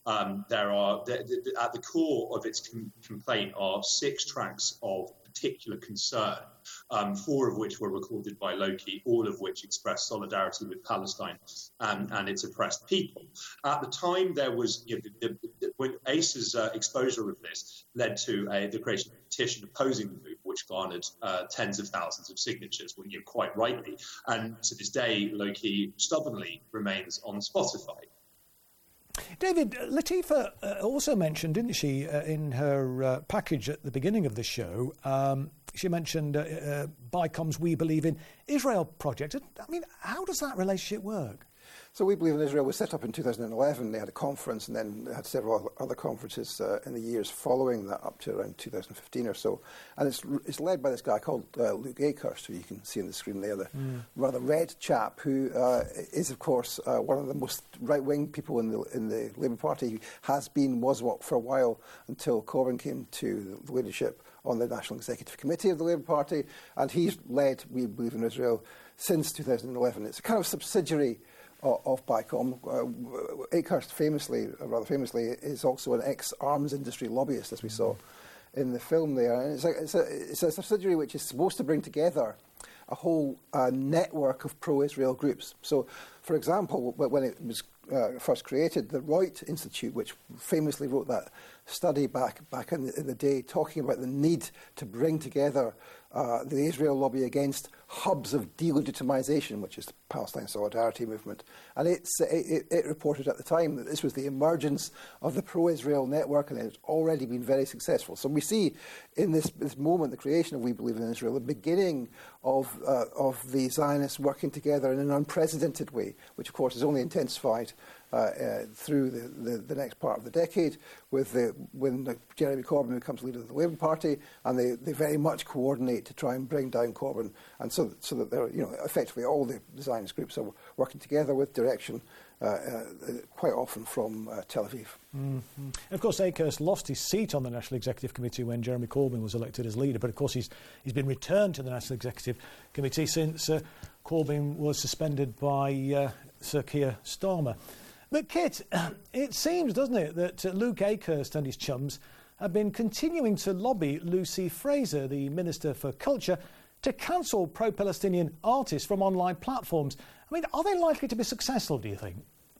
Speaker 3: At the core of its complaint are 6 tracks of particular concern, 4 of which were recorded by Loki, all of which expressed solidarity with Palestine and its oppressed people. At the time, there was when Asa's exposure of this led to the creation of a petition opposing the move, which garnered tens of thousands of signatures, quite rightly. And to this day, Loki stubbornly remains on Spotify.
Speaker 1: David, Latifa also mentioned, didn't she, in her package at the beginning of the show, she mentioned BICOM's We Believe in Israel project. I mean, how does that relationship work?
Speaker 22: So We Believe in Israel was set up in 2011. They had a conference and then had several other conferences in the years following that up to around 2015 or so. And it's led by this guy called Luke Akehurst, who you can see on the screen there, the rather red chap, who is, of course, one of the most right-wing people in the Labour Party. He was for a while until Corbyn came to the leadership on the National Executive Committee of the Labour Party. And he's led We Believe in Israel since 2011. It's a kind of subsidiary of BICOM. Akehurst rather famously, is also an ex-arms industry lobbyist, as we saw in the film there. And it's a subsidiary which is supposed to bring together a whole network of pro-Israel groups. So, for example, when it was first created, the Reut Institute, which famously wrote that study back in the day, talking about the need to bring together the Israel lobby against hubs of delegitimization, which is the Palestine Solidarity Movement. And it reported at the time that this was the emergence of the pro-Israel network, and it's already been very successful. So we see in this moment, the creation of We Believe in Israel, the beginning of the Zionists working together in an unprecedented way, which of course is only intensified through the next part of the decade when Jeremy Corbyn becomes leader of the Labour Party, and they very much coordinate to try and bring down Corbyn, and so that they're, effectively all the Zionist groups are working together with direction quite often from Tel Aviv.
Speaker 1: Mm-hmm. Of course, Akehurst lost his seat on the National Executive Committee when Jeremy Corbyn was elected as leader, but of course he's been returned to the National Executive Committee since Corbyn was suspended by Sir Keir Starmer. But Kit, it seems, doesn't it, that Luke Akehurst and his chums have been continuing to lobby Lucy Fraser, the Minister for Culture, to cancel pro-Palestinian artists from online platforms. I mean, are they likely to be successful, do you think?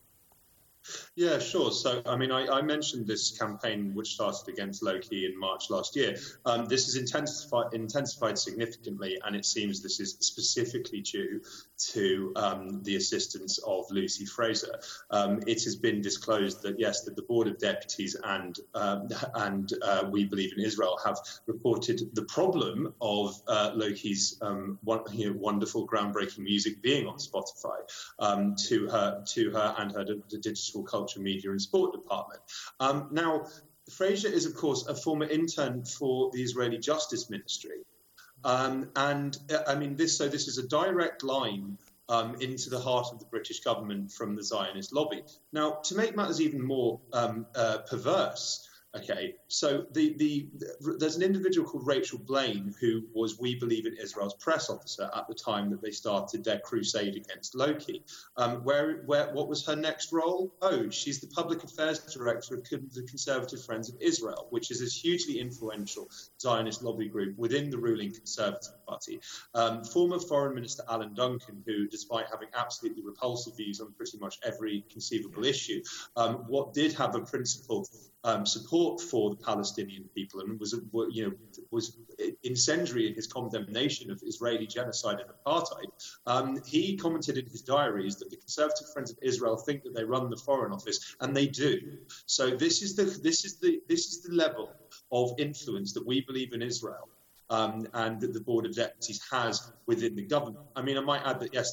Speaker 3: Yeah, sure. So, I mentioned this campaign which started against Loki in March last year. This has intensified significantly, and it seems this is specifically due to the assistance of Lucy Fraser. It has been disclosed that, yes, that the Board of Deputies and We Believe in Israel have reported the problem of Loki's wonderful, groundbreaking music being on Spotify to her and her digital culture, media and sport department. Now, Fraser is, of course, a former intern for the Israeli Justice Ministry. This is a direct line into the heart of the British government from the Zionist lobby. Now, to make matters even more perverse, okay, so there's an individual called Rachel Blaine who was We Believe in Israel's press officer at the time that they started their crusade against Loki. What was her next role? Oh, she's the public affairs director of the Conservative Friends of Israel, which is this hugely influential Zionist lobby group within the ruling Conservative Party. Former Foreign Minister Alan Duncan, who, despite having absolutely repulsive views on pretty much every conceivable issue, what did have a principled support for the Palestinian people and was incendiary in his condemnation of Israeli genocide and apartheid. He commented in his diaries that the Conservative Friends of Israel think that they run the Foreign Office, and they do. So this is the level of influence that We Believe in Israel and that the Board of Deputies has within the government. I might add that, yes, that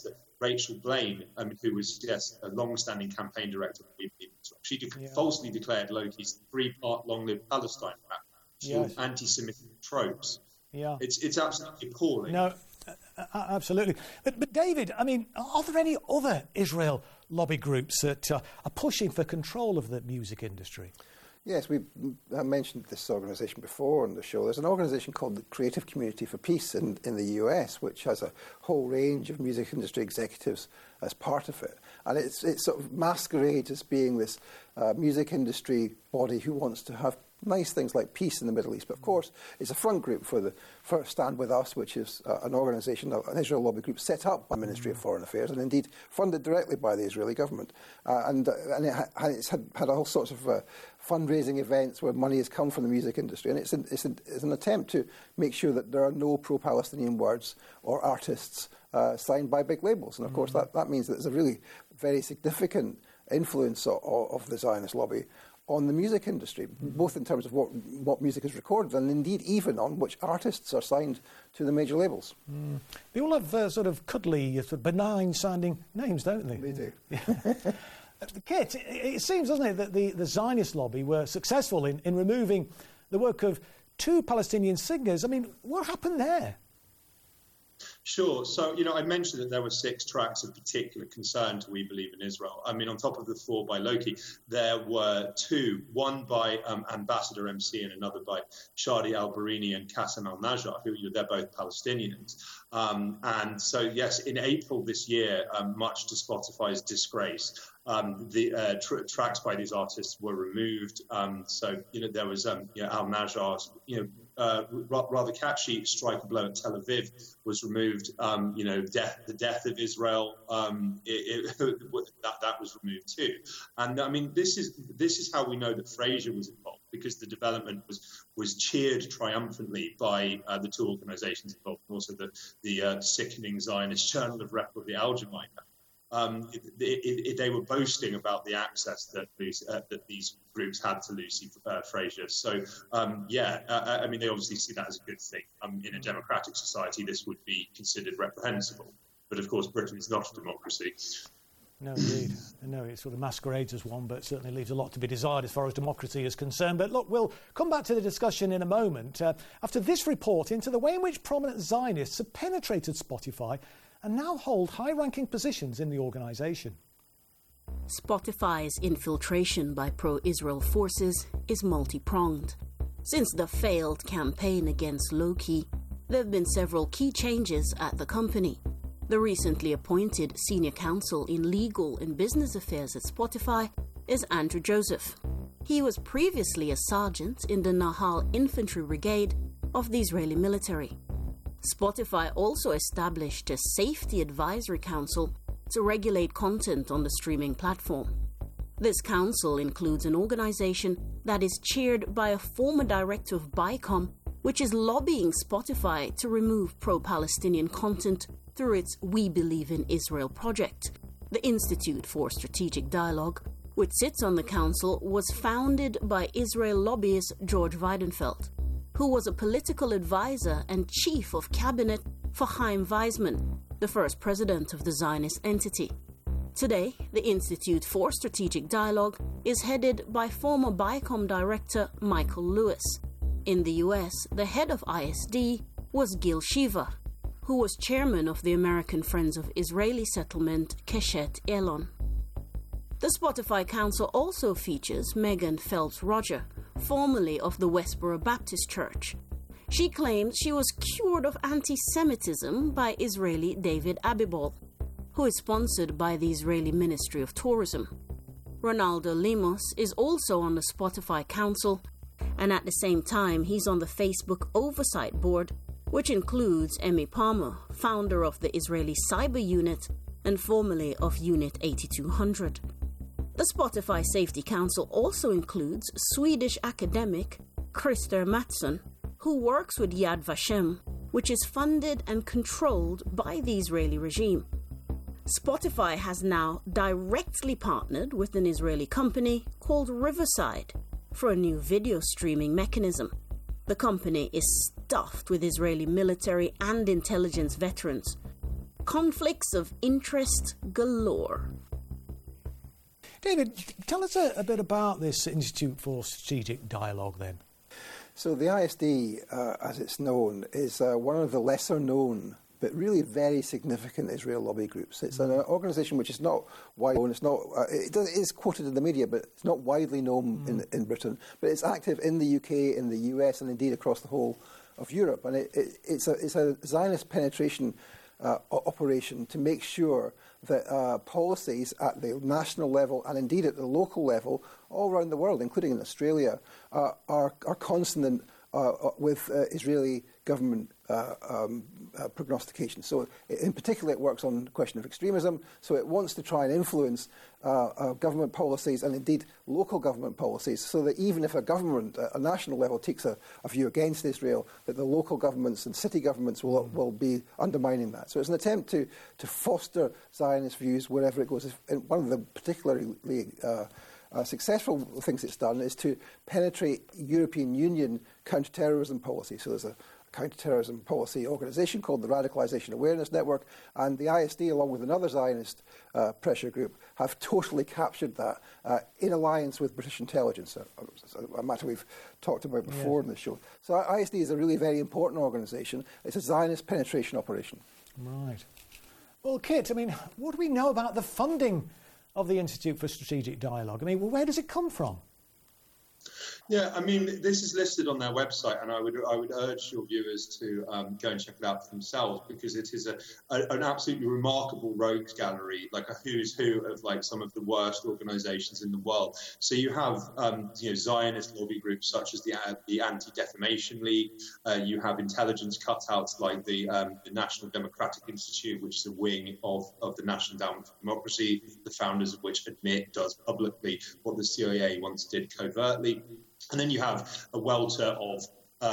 Speaker 3: Rachel Blaine, who was, a long-standing campaign director. She falsely declared Loki's 3-part long-lived Palestine rap, anti-Semitic tropes.
Speaker 1: Yeah.
Speaker 3: It's absolutely appalling.
Speaker 1: No, absolutely. But David, I mean, are there any other Israel lobby groups that are pushing for control of the music industry?
Speaker 22: Yes, we mentioned this organisation before on the show. There's an organisation called the Creative Community for Peace in the US, which has a whole range of music industry executives as part of it. And it sort of masquerades as being this music industry body who wants to have nice things like peace in the Middle East. But of course, it's a front group for Stand With Us, which is an organisation, an Israel lobby group set up by the Ministry of Foreign Affairs and indeed funded directly by the Israeli government. And it's had all sorts of fundraising events where money has come from the music industry. And it's an attempt to make sure that there are no pro-Palestinian words or artists signed by big labels. And of course, that means that there's a really very significant influence of the Zionist lobby on the music industry, both in terms of what music is recorded and indeed even on which artists are signed to the major labels.
Speaker 1: They all have sort of cuddly, sort of benign-sounding names, don't they?
Speaker 22: They do.
Speaker 1: Kit, it seems, doesn't it, that the Zionist lobby were successful in removing the work of 2 Palestinian singers. I mean, what happened there?
Speaker 3: Sure. So, I mentioned that there were 6 tracks of particular concern to We Believe in Israel. I mean, on top of the 4 by Loki, there were 2, one by Ambassador MC and another by Shadi Al-Barini and Qassem Al-Najjar, who they're both Palestinians. And so, yes, in April this year, much to Spotify's disgrace, the tracks by these artists were removed. So, there was Al-Najjar's, rather catchy "Strike a Blow at Tel Aviv" was removed. The death of Israel, that was removed too. And I mean, this is how we know that Frasier was involved, because the development was cheered triumphantly by the 2 organisations involved, and also the sickening Zionist Journal of Record, the Al Jamaika. They were boasting about the access that these groups had to Lucy Frazier. So, I mean, they obviously see that as a good thing. In a democratic society, this would be considered reprehensible. But, of course, Britain is not a democracy.
Speaker 1: No, indeed. No, it sort of masquerades as one, but certainly leaves a lot to be desired as far as democracy is concerned. But look, we'll come back to the discussion in a moment. After this report into the way in which prominent Zionists have penetrated Spotify and now hold high-ranking positions in the organisation.
Speaker 21: Spotify's infiltration by pro-Israel forces is multi-pronged. Since the failed campaign against Loki, there have been several key changes at the company. The recently appointed senior counsel in legal and business affairs at Spotify is Andrew Joseph. He was previously a sergeant in the Nahal Infantry Brigade of the Israeli military. Spotify also established a safety advisory council to regulate content on the streaming platform. This council includes an organization that is chaired by a former director of BICOM, which is lobbying Spotify to remove pro-Palestinian content through its We Believe in Israel project. The Institute for Strategic Dialogue, which sits on the council, was founded by Israel lobbyist George Weidenfeld, who was a political advisor and chief of cabinet for Chaim Weizmann, the first president of the Zionist entity. Today, the Institute for Strategic Dialogue is headed by former BICOM director Michael Lewis. In the US, the head of ISD was Gil Shiva, who was chairman of the American Friends of Israeli Settlement, Keshet Elon. The Spotify Council also features Megan Phelps-Roger, formerly of the Westboro Baptist Church. She claims she was cured of anti-Semitism by Israeli David Abibol, who is sponsored by the Israeli Ministry of Tourism. Ronaldo Lemos is also on the Spotify Council, and at the same time he's on the Facebook Oversight Board, which includes Emmy Palmer, founder of the Israeli Cyber Unit and formerly of Unit 8200. The Spotify Safety Council also includes Swedish academic Christer Mattsson, who works with Yad Vashem, which is funded and controlled by the Israeli regime. Spotify has now directly partnered with an Israeli company called Riverside for a new video streaming mechanism. The company is stuffed with Israeli military and intelligence veterans. conflicts of interest galore.
Speaker 1: David, tell us a bit about this Institute for Strategic Dialogue then.
Speaker 22: So the ISD, as it's known, is one of the lesser known but really very significant Israel lobby groups. It's an organisation which is not widely known. It's not. It is quoted in the media, but it's not widely known in Britain. But it's active in the UK, in the US, and indeed across the whole of Europe. And it's a Zionist penetration operation to make sure that policies at the national level and indeed at the local level all around the world, including in Australia, are consonant with Israeli government prognostication. So in particular it works on the question of extremism, so it wants to try and influence government policies and indeed local government policies, so that even if a government at a national level takes a view against Israel, that the local governments and city governments will be undermining that. So it's an attempt to foster Zionist views wherever it goes. And one of the particularly successful things it's done is to penetrate European Union counter-terrorism policy. So there's a counter-terrorism policy organisation called the Radicalisation Awareness Network, and the ISD, along with another Zionist pressure group, have totally captured that in alliance with British intelligence, a matter we've talked about before in the show. So ISD is a really very important organisation. It's a Zionist penetration operation.
Speaker 1: Right. Well, Kit, I mean, what do we know about the funding of the Institute for Strategic Dialogue? I mean, where does it come from?
Speaker 3: Yeah, I mean, this is listed on their website, and I would urge your viewers to go and check it out for themselves, because it is an absolutely remarkable rogues gallery, like a who's who of like some of the worst organisations in the world. So you have Zionist lobby groups such as the Anti-Defamation League. You have intelligence cutouts like the National Democratic Institute, which is a wing of the National Endowment for Democracy, the founders of which does publicly what the CIA once did covertly. And then you have a welter of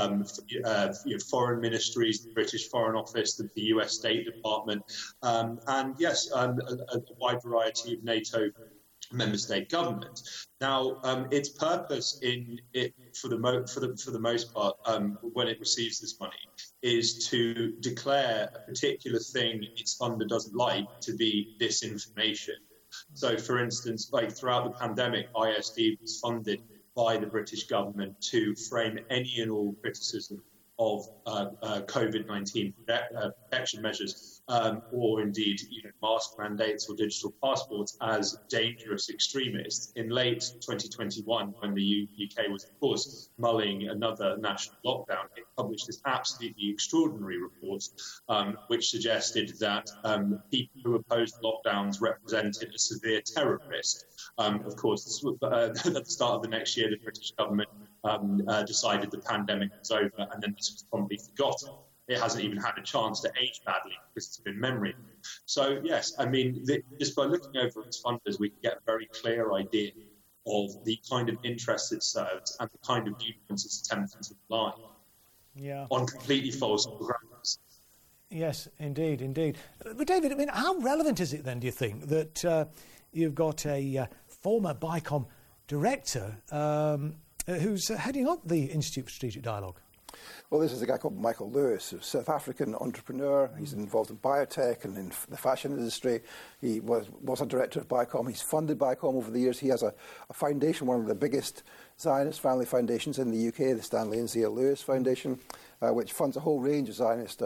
Speaker 3: foreign ministries, the British Foreign Office, the US State Department, and yes, a wide variety of NATO member state governments. Now, its purpose for the most part, when it receives this money, is to declare a particular thing its funder doesn't like to be disinformation. So, for instance, like throughout the pandemic, ISD was funded by the British government to frame any and all criticism of COVID-19 protection measures, or indeed mask mandates or digital passports as dangerous extremists. In late 2021, when the UK was, of course, mulling another national lockdown, it published this absolutely extraordinary report, which suggested that people who opposed lockdowns represented a severe terror risk. Of course, this was, at the start of the next year, the British government decided the pandemic was over, and then this was promptly forgotten. It hasn't even had a chance to age badly because it's been memory. So, yes, I mean, just by looking over its funders, we can get a very clear idea of the kind of interests it serves and the kind of viewpoints it's attempting to apply on completely false grounds.
Speaker 1: Yes, indeed. But, David, I mean, how relevant is it then, do you think, that you've got a former BICOM director who's heading up the Institute for Strategic Dialogue?
Speaker 22: Well, this is a guy called Michael Lewis, who's a South African entrepreneur. He's involved in biotech and in the fashion industry. He was a director of BICOM. He's funded BICOM over the years. He has a foundation, one of the biggest Zionist family foundations in the UK, the Stanley and Zia Lewis Foundation, which funds a whole range of Zionist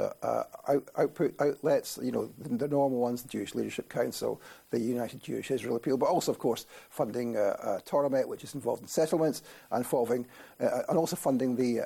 Speaker 22: outlets, the normal ones, the Jewish Leadership Council, the United Jewish Israel Appeal, but also, of course, funding Toramet, which is involved in settlements, and also funding the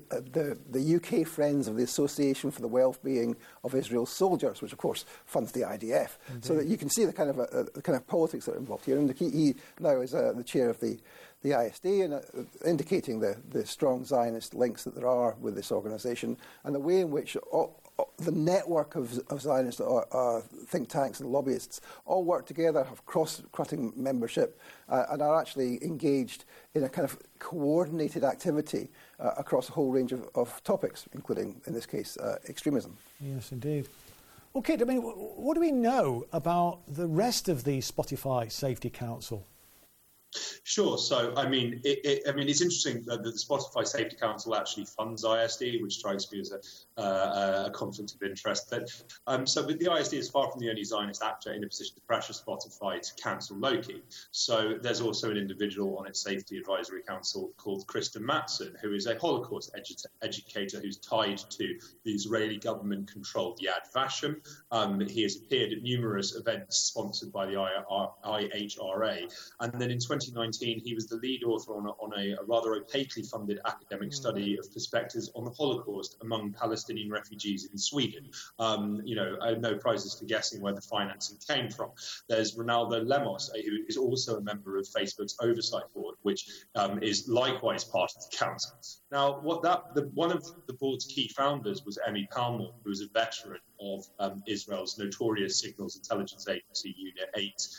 Speaker 22: UK Friends of the Association for the Well-Being of Israel's Soldiers, which, of course, funds the IDF. Indeed. So that you can see the kind of politics that are involved here. And he now is the chair of the ISD, and indicating the strong Zionist links that there are with this organisation, and the way in which the network of Zionist think tanks and lobbyists all work together, have cross-cutting membership, and are actually engaged in a kind of coordinated activity across a whole range of topics, including, in this case, extremism.
Speaker 1: Yes, indeed. Well, Kit, I mean, what do we know about the rest of the Spotify Safety Council?
Speaker 3: Sure. So, I mean, it's interesting that the Spotify Safety Council actually funds ISD, which strikes me as a conflict of interest. But but the ISD is far from the only Zionist actor in a position to pressure Spotify to cancel Loki. So there's also an individual on its Safety Advisory Council called Kristen Matson, who is a Holocaust educator who's tied to the Israeli government-controlled Yad Vashem. He has appeared at numerous events sponsored by the IHRA. And then in 2019, he was the lead author on a rather opaquely funded academic study of perspectives on the Holocaust among Palestinian refugees in Sweden. No prizes for guessing where the financing came from. There's Ronaldo Lemos, who is also a member of Facebook's oversight board, which is likewise part of the council. Now, one of the board's key founders was Emmy Palmore, who was a veteran of Israel's notorious Signals Intelligence Agency Unit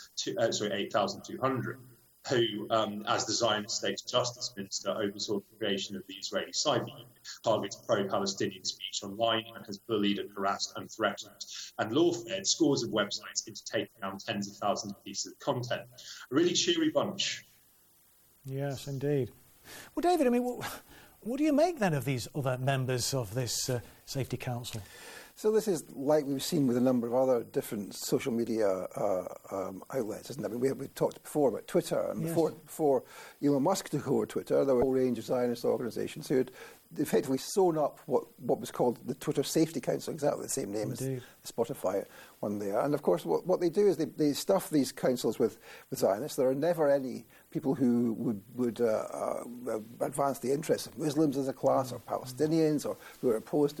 Speaker 3: 8200. Who, as the Zionist State's Justice Minister, oversaw the creation of the Israeli Cyber Unit, targets pro-Palestinian speech online and has bullied and harassed and threatened, and lawfared scores of websites into taking down tens of thousands of pieces of content. A really cheery bunch.
Speaker 1: Yes, indeed. Well, David, I mean, what do you make then of these other members of this Safety Council?
Speaker 22: So this is like we've seen with a number of other different social media outlets, isn't it? I mean, we talked before about Twitter, and yes. before Elon Musk took over Twitter, there were a whole range of Zionist organisations who had effectively sewn up what was called the Twitter Safety Council, exactly the same name Indeed. As the Spotify one there. And of course, what they do is they stuff these councils with Zionists. There are never any people who would advance the interests of Muslims as a class, or Palestinians, or who are opposed